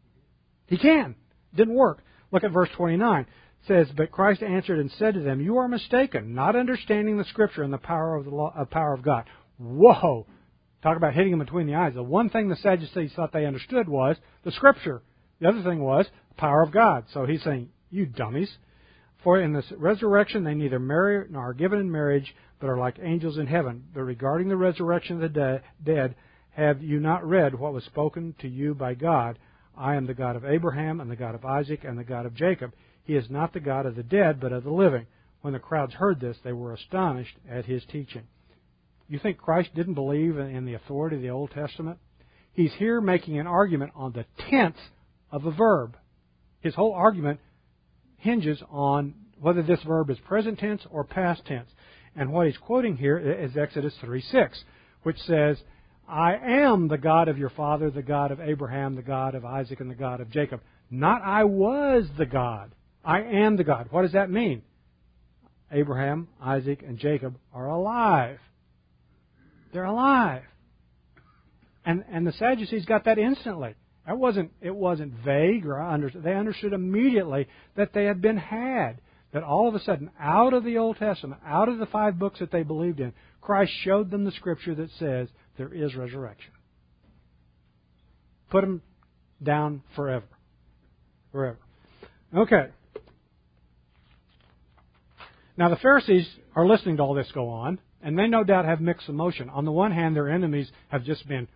He can. Didn't work. Look at verse 29. It says, but Christ answered and said to them, you are mistaken, not understanding the Scripture and the power of the law, power of God. Whoa! Talk about hitting them between the eyes. The one thing the Sadducees thought they understood was the Scripture. The other thing was the power of God. So he's saying, you dummies. For in the resurrection they neither marry nor are given in marriage, but are like angels in heaven. But regarding the resurrection of the dead, have you not read what was spoken to you by God? I am the God of Abraham, and the God of Isaac, and the God of Jacob. He is not the God of the dead, but of the living. When the crowds heard this, they were astonished at his teaching. You think Christ didn't believe in the authority of the Old Testament? He's here making an argument on the tense of a verb. His whole argument hinges on whether this verb is present tense or past tense. And what he's quoting here is Exodus 3:6, which says, I am the God of your father, the God of Abraham, the God of Isaac, and the God of Jacob. Not I was the God. I am the God. What does that mean? Abraham, Isaac, and Jacob are alive. They're alive. And the Sadducees got that instantly. It wasn't vague or they understood immediately that they had been had. That all of a sudden, out of the Old Testament, out of the 5 books that they believed in, Christ showed them the Scripture that says there is resurrection. Put them down forever. Forever. Okay. Now the Pharisees are listening to all this go on, and they no doubt have mixed emotion. On the one hand, their enemies have just been,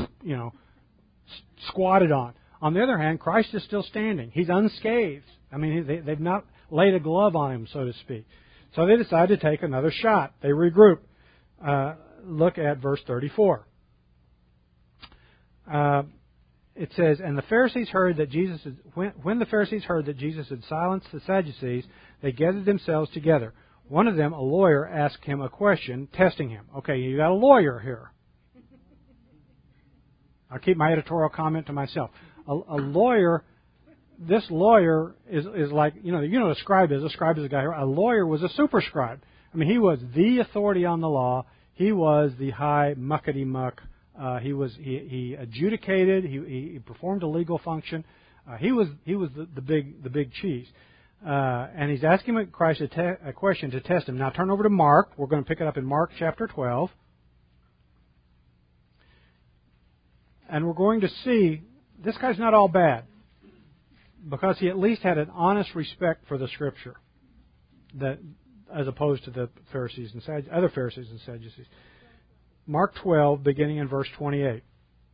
squatted on. On the other hand, Christ is still standing. He's unscathed. I mean, they've not laid a glove on him, so to speak. So they decide to take another shot. They regroup. Look at verse 34. It says, and the Pharisees heard that when the Pharisees heard that Jesus had silenced the Sadducees, they gathered themselves together. One of them, a lawyer, asked him a question, testing him. Okay, you got a lawyer here. I'll keep my editorial comment to myself. A lawyer, this lawyer is like, a scribe is. A scribe is a guy. A lawyer was a superscribe. I mean, he was the authority on the law. He was the high muckety-muck. He adjudicated. He performed a legal function. He was the big cheese. And he's asking Christ a question to test him. Now turn over to Mark. We're going to pick it up in Mark chapter 12. And we're going to see this guy's not all bad, because he at least had an honest respect for the Scripture, that as opposed to the Pharisees and other Pharisees and Sadducees. Mark 12, beginning in verse 28. It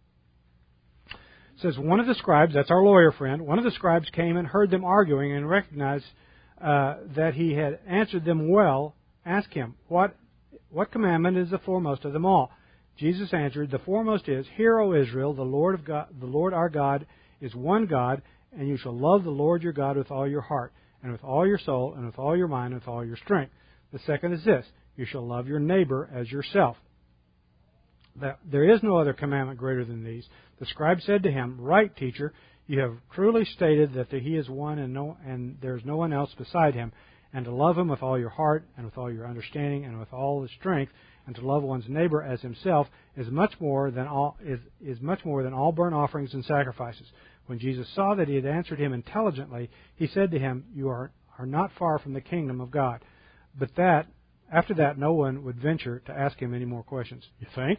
says, one of the scribes, that's our lawyer friend, one of the scribes came and heard them arguing and recognized that he had answered them well. Asked him, what commandment is the foremost of them all? Jesus answered, the foremost is, Hear, O Israel, the Lord our God is one God, and you shall love the Lord your God with all your heart, and with all your soul, and with all your mind, and with all your strength. The second is this, you shall love your neighbor as yourself. There is no other commandment greater than these. The scribe said to him, Right, teacher, you have truly stated that he is one and there is no one else beside him, and to love him with all your heart, and with all your understanding, and with all the strength, and to love one's neighbor as himself is much more than all burnt offerings and sacrifices. When Jesus saw that he had answered him intelligently, he said to him, You are not far from the kingdom of God. But after that, no one would venture to ask him any more questions. You think?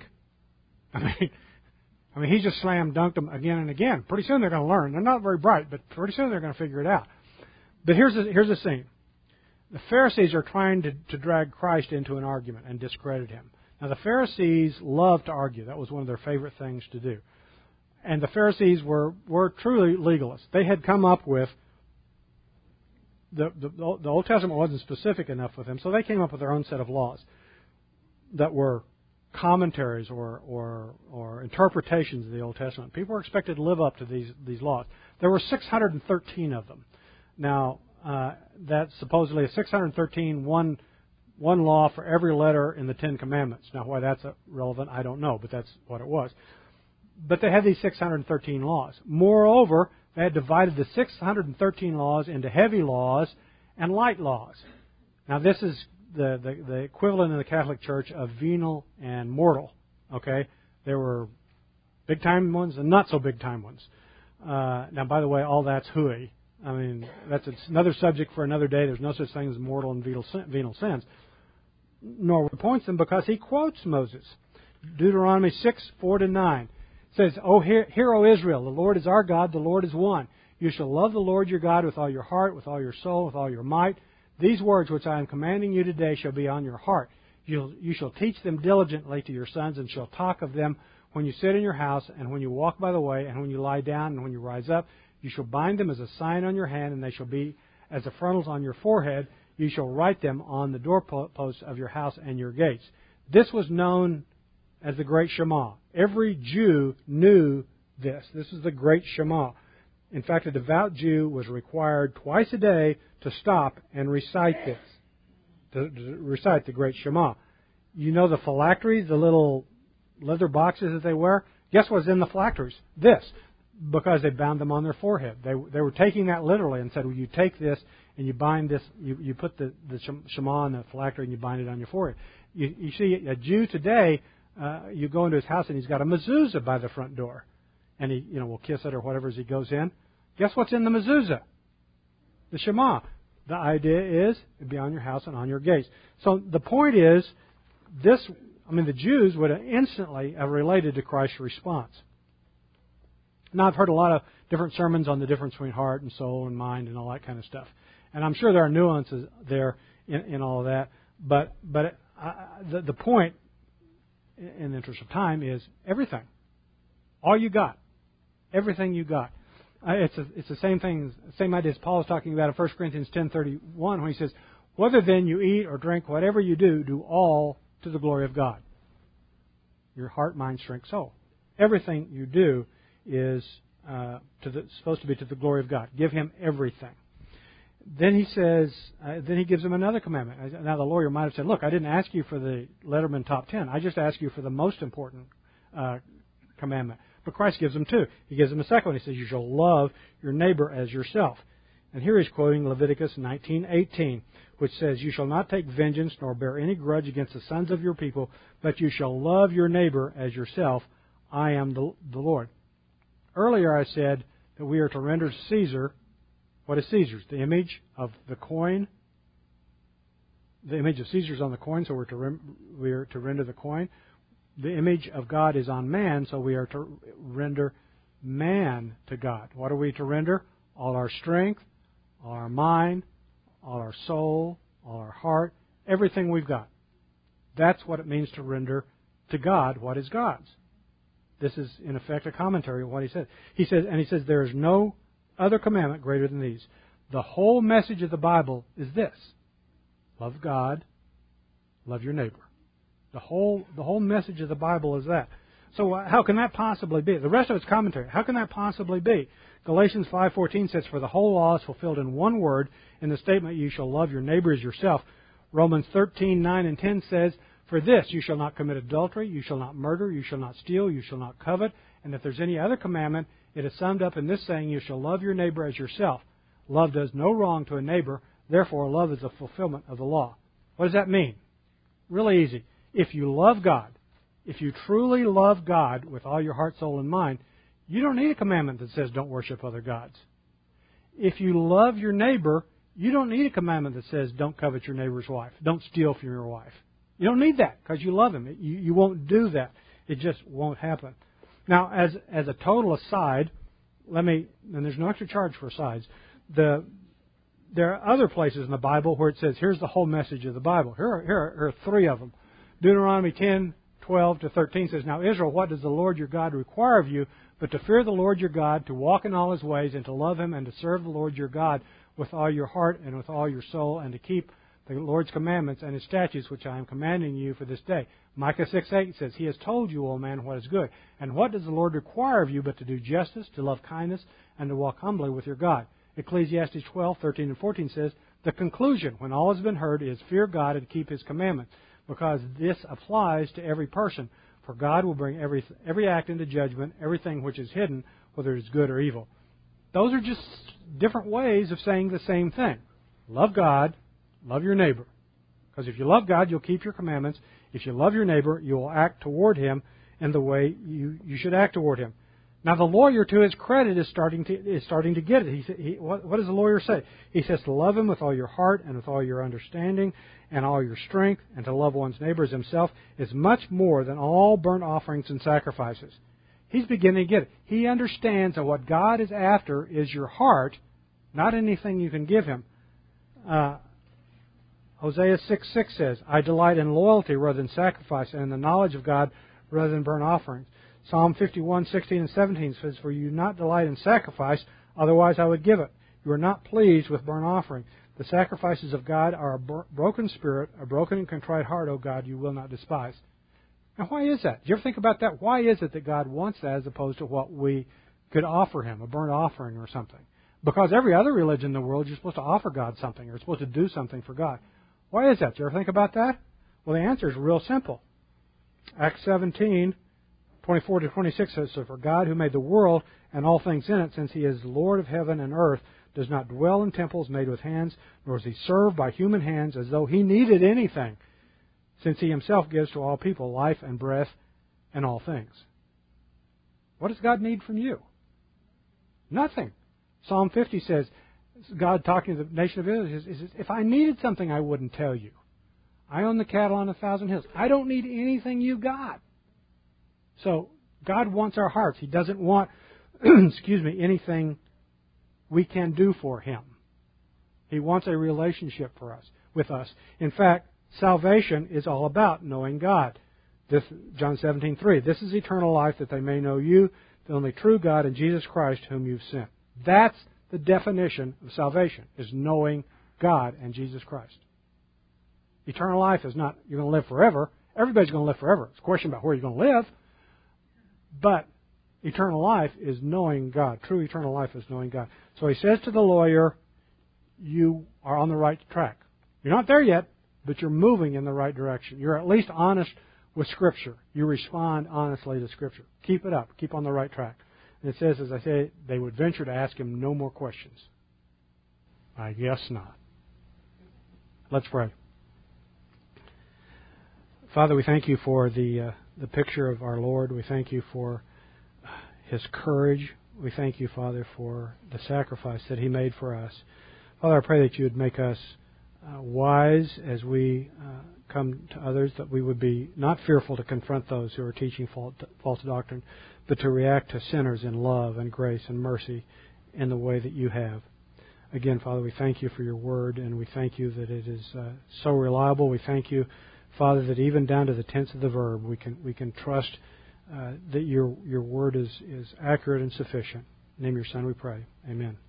I mean, he just slam dunked them again and again. Pretty soon they're going to learn. They're not very bright, but pretty soon they're going to figure it out. But here's the scene. The Pharisees are trying to drag Christ into an argument and discredit him. Now, the Pharisees loved to argue. That was one of their favorite things to do. And the Pharisees were truly legalists. They had come up with the Old Testament wasn't specific enough with them, so they came up with their own set of laws that were commentaries or interpretations of the Old Testament. People were expected to live up to these laws. There were 613 of them. Now, that's supposedly a 613 one law for every letter in the Ten Commandments. Now, why that's relevant, I don't know, but that's what it was. But they had these 613 laws. Moreover, they had divided the 613 laws into heavy laws and light laws. Now, this is the equivalent in the Catholic Church of venal and mortal. Okay? There were big-time ones and not-so-big-time ones. Now, by the way, all that's hooey. I mean, that's another subject for another day. There's no such thing as mortal and venal sins. Nor points them because he quotes Moses. Deuteronomy 6:4-9 says, Hear, O Israel, the Lord is our God, the Lord is one. You shall love the Lord your God with all your heart, with all your soul, with all your might. These words which I am commanding you today shall be on your heart. You shall teach them diligently to your sons, and shall talk of them when you sit in your house, and when you walk by the way, and when you lie down, and when you rise up. You shall bind them as a sign on your hand, and they shall be as the frontals on your forehead. You shall write them on the doorposts of your house and your gates. This was known as the Great Shema. Every Jew knew this. This is the Great Shema. In fact, a devout Jew was required twice a day to stop and recite this, to recite the Great Shema. You know the phylacteries, the little leather boxes that they wear? Guess what's in the phylacteries? This. Because they bound them on their forehead. They were taking that literally and said, well, you take this and you bind this, you put the Shema on the phylactery and you bind it on your forehead. You see, a Jew today, you go into his house and he's got a mezuzah by the front door. And he will kiss it or whatever as he goes in. Guess what's in the mezuzah? The Shema. The idea is it'd be on your house and on your gates. So the point is, the Jews would have instantly have related to Christ's response. Now, I've heard a lot of different sermons on the difference between heart and soul and mind and all that kind of stuff. And I'm sure there are nuances there in all of that. But the point, in the interest of time, is everything. All you got. Everything you got. It's the same thing, same idea as Paul is talking about in 1 Corinthians 10:31 when he says, whether then you eat or drink, whatever you do all to the glory of God. Your heart, mind, strength, soul. Everything you do is supposed to be to the glory of God. Give Him everything. Then he says, then he gives them another commandment. Now the lawyer might have said, look, I didn't ask you for the Letterman top 10. I just asked you for the most important commandment. But Christ gives them two. He gives them a second one. He says, you shall love your neighbor as yourself. And here he's quoting Leviticus 19:18, which says, you shall not take vengeance nor bear any grudge against the sons of your people, but you shall love your neighbor as yourself. I am the Lord. Earlier I said that we are to render Caesar, what is Caesar's? The image of the coin. The image of Caesar's on the coin, so we are to render the coin. The image of God is on man, so we are to render man to God. What are we to render? All our strength, all our mind, all our soul, all our heart, everything we've got. That's what it means to render to God what is God's. This is, in effect, a commentary on what he said. He says, there is no other commandment greater than these. The whole message of the Bible is this. Love God, love your neighbor. The whole message of the Bible is that. So how can that possibly be? The rest of it's commentary. How can that possibly be? Galatians 5:14 says, for the whole law is fulfilled in one word, in the statement, you shall love your neighbor as yourself. Romans 13:9 and 10 says, for this, you shall not commit adultery, you shall not murder, you shall not steal, you shall not covet. And if there's any other commandment, it is summed up in this saying, you shall love your neighbor as yourself. Love does no wrong to a neighbor, therefore love is a fulfillment of the law. What does that mean? Really easy. If you love God, if you truly love God with all your heart, soul, and mind, you don't need a commandment that says don't worship other gods. If you love your neighbor, You don't need a commandment that says don't covet your neighbor's wife. Don't steal from your wife. You don't need that because you love him. You won't do that. It just won't happen. Now, as a total aside, and there's no extra charge for asides, there are other places in the Bible where it says, here's the whole message of the Bible. Here are three of them. Deuteronomy 10:12-13 says, Now, Israel, what does the Lord your God require of you but to fear the Lord your God, to walk in all his ways, and to love him, and to serve the Lord your God with all your heart and with all your soul, and to keep the Lord's commandments and his statutes, which I am commanding you for this day. Micah 6:8 says, He has told you, O man, what is good. And what does the Lord require of you but to do justice, to love kindness, and to walk humbly with your God? Ecclesiastes 12:13-14 says, The conclusion, when all has been heard, is fear God and keep his commandments, because this applies to every person. For God will bring every act into judgment, everything which is hidden, whether it is good or evil. Those are just different ways of saying the same thing. Love God, love your neighbor. Because if you love God, you'll keep your commandments. If you love your neighbor, you will act toward him in the way you should act toward him. Now, the lawyer, to his credit, is starting to get it. What does the lawyer say? He says to love him with all your heart and with all your understanding and all your strength, and to love one's neighbor as himself is much more than all burnt offerings and sacrifices. He's beginning to get it. He understands that what God is after is your heart, not anything you can give him. Hosea 6:6 says, I delight in loyalty rather than sacrifice, and in the knowledge of God rather than burnt offerings. Psalm 51:16-17 says, For you do not delight in sacrifice, otherwise I would give it. You are not pleased with burnt offering. The sacrifices of God are a broken spirit, a broken and contrite heart, O God, you will not despise. Now, why is that? Do you ever think about that? Why is it that God wants that as opposed to what we could offer him, a burnt offering or something? Because every other religion in the world, you're supposed to offer God something. You're supposed to do something for God. Why is that? Do you ever think about that? Well, the answer is real simple. Acts 17:24-26 says, So for God who made the world and all things in it, since he is Lord of heaven and earth, does not dwell in temples made with hands, nor is he served by human hands as though he needed anything, since he himself gives to all people life and breath and all things. What does God need from you? Nothing. Psalm 50 says, God talking to the nation of Israel, he says, if I needed something, I wouldn't tell you. I own the cattle on 1,000 hills. I don't need anything you got. So God wants our hearts. He doesn't want, anything we can do for him. He wants a relationship with us. In fact, salvation is all about knowing God. John 17:3. This is eternal life, that they may know you, the only true God, and Jesus Christ, whom you've sent. That's the definition of salvation, is knowing God and Jesus Christ. Eternal life is not you're going to live forever. Everybody's going to live forever. It's a question about where you're going to live. But eternal life is knowing God. True eternal life is knowing God. So he says to the lawyer, you are on the right track. You're not there yet, but you're moving in the right direction. You're at least honest with Scripture. You respond honestly to Scripture. Keep it up. Keep on the right track. And it says, as I say, they would venture to ask him no more questions. I guess not. Let's pray. Father, we thank you for the picture of our Lord. We thank you for his courage. We thank you, Father, for the sacrifice that he made for us. Father, I pray that you would make us wise as we come to others, that we would be not fearful to confront those who are teaching false doctrine, but to react to sinners in love and grace and mercy in the way that you have. Again, Father, we thank you for your word, and we thank you that it is so reliable. We thank you, Father, that even down to the tense of the verb, we can trust that your word is accurate and sufficient. In the name of your Son we pray. Amen.